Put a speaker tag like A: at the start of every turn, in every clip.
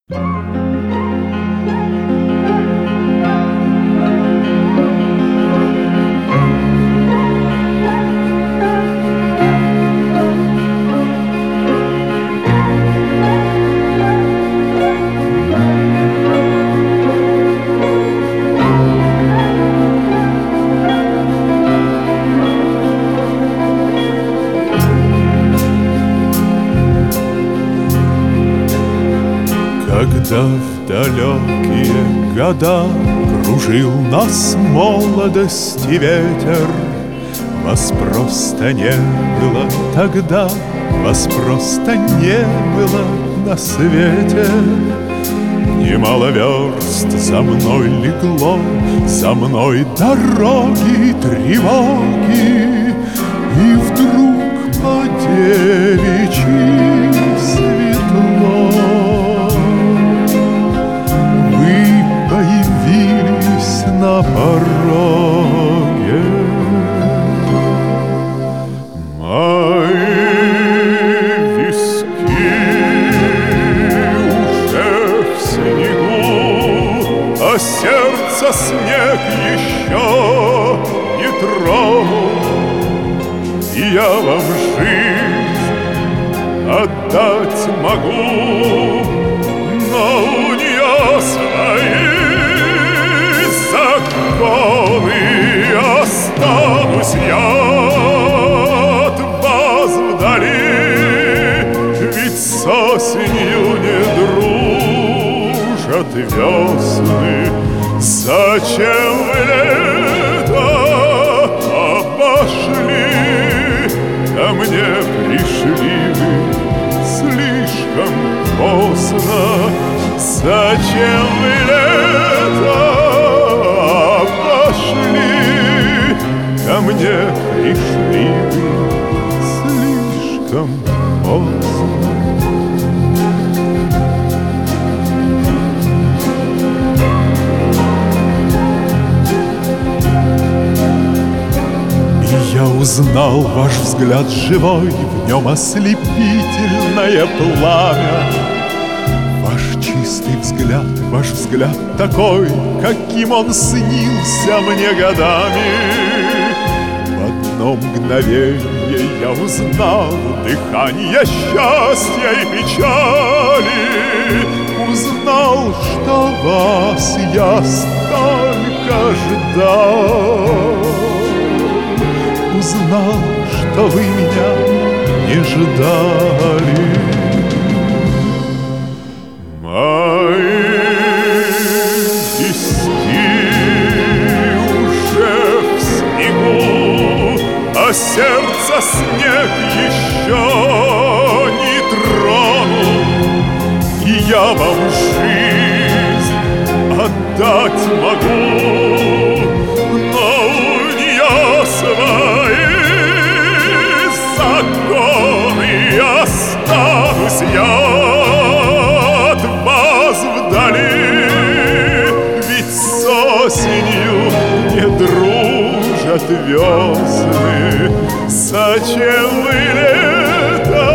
A: Когда в далекие года кружил нас молодости ветер, вас просто не было тогда, вас просто не было на свете. Немало верст за мной легло, за мной дороги, тревоги, и вдруг по девичьи светло появились на пороге. Мои виски уже в снегу, а сердце снег еще не тронул. И я вам жизнь отдать могу, но у нее свои законы. Останусь я от вас вдали, ведь с осенью не дружат весны. Зачем вы лето обошли? Ко мне пришли вы слишком поздно. Зачем вы лето обошли? Ко мне пришли вы слишком поздно. Я узнал ваш взгляд живой, в нем ослепительное пламя. Ваш чистый взгляд, ваш взгляд такой, каким он снился мне годами. В одно мгновенье я узнал дыхание счастья и печали. Узнал, что вас я столько ждал. Узнал, что вы меня не ждали. Мои виски уже в снегу, а сердце снег еще не тронул. И я вам жизнь отдать могу, но у нее свои законы. Останусь я от вас вдали, ведь с осенью не дружат весны. Зачем вы лето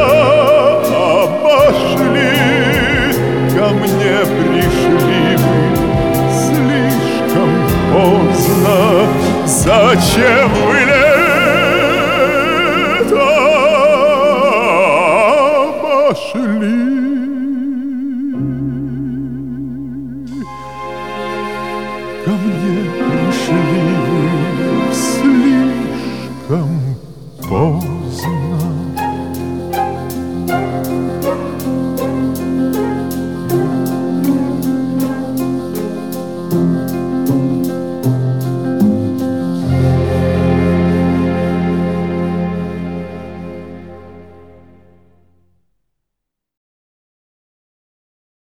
A: обошли? Ко мне пришли вы слишком поздно. Зачем вы лето обошли? Ко мне пришли вы слишком поздно.